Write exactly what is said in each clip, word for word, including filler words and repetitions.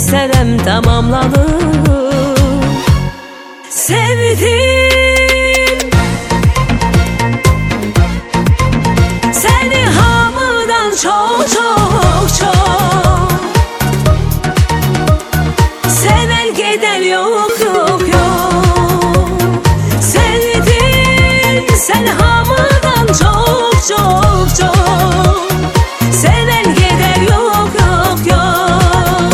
istərəm tamamlanır. Sevdim səni hamıdan çox çox çox, sevən gedər yox yox yox. Sevdim səni hamıdan çox çox çox, sevən gedər yox yox yox.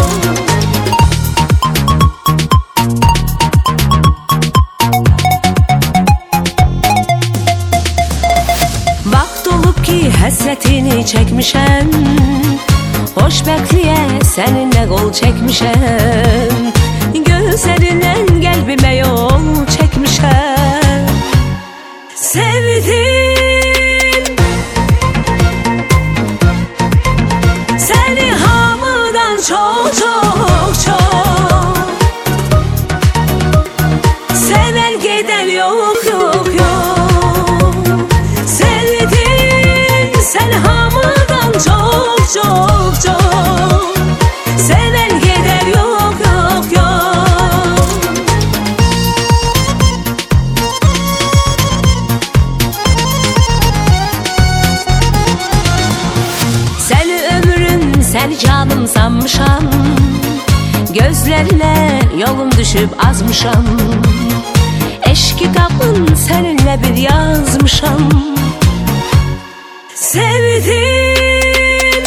Vaxt olub ki həsrətini çəkmişəm, xoşbəxtliyə səninlə qol çəkmişəm, gözlərindən qəlbimə yol çəkmişəm. Sevdim səni hamıdan çox çox çox, sevən gedər yox yox yox. Sevdim səni hamıdan çox çox çox, sevən gedər yox yox yox. Səni ömrüm, səni canım sanmışam, gözlərinə yolum düşüb azmışam. Eşq kitabın səninlə bir yazmışam. Sevdim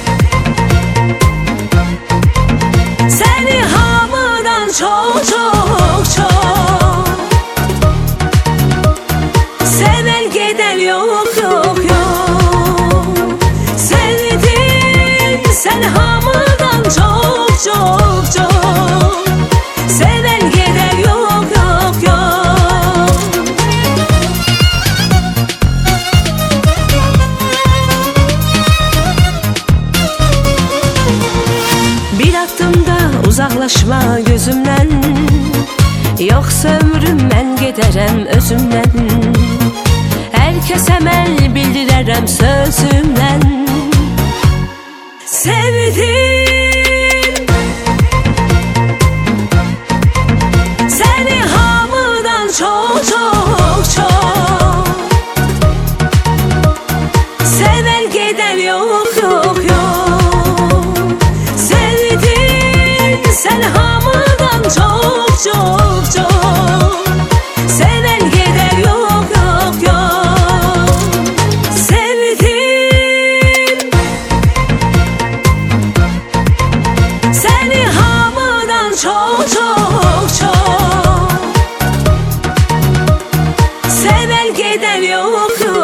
səni hamıdan çox çox çox, sevən gedər yox yox yox. Sevdim səni hamıdan çox çox çox, sevən gedər yox yox yox. Bir addımda uzaqlaşma gözümdən, yoxsa ömrüm mən gedərəm özümdən. Hər kəsə mən bildirərəm sözümdən. Sevdim səni hamıdan çox çox çox, sevən gedər yox yox yox. Sevdim səni hamıdan çox çox çox, sevən gedər yox yox yox. Sevdim səni hamıdan çox çox çox, sevən gedər yox yox.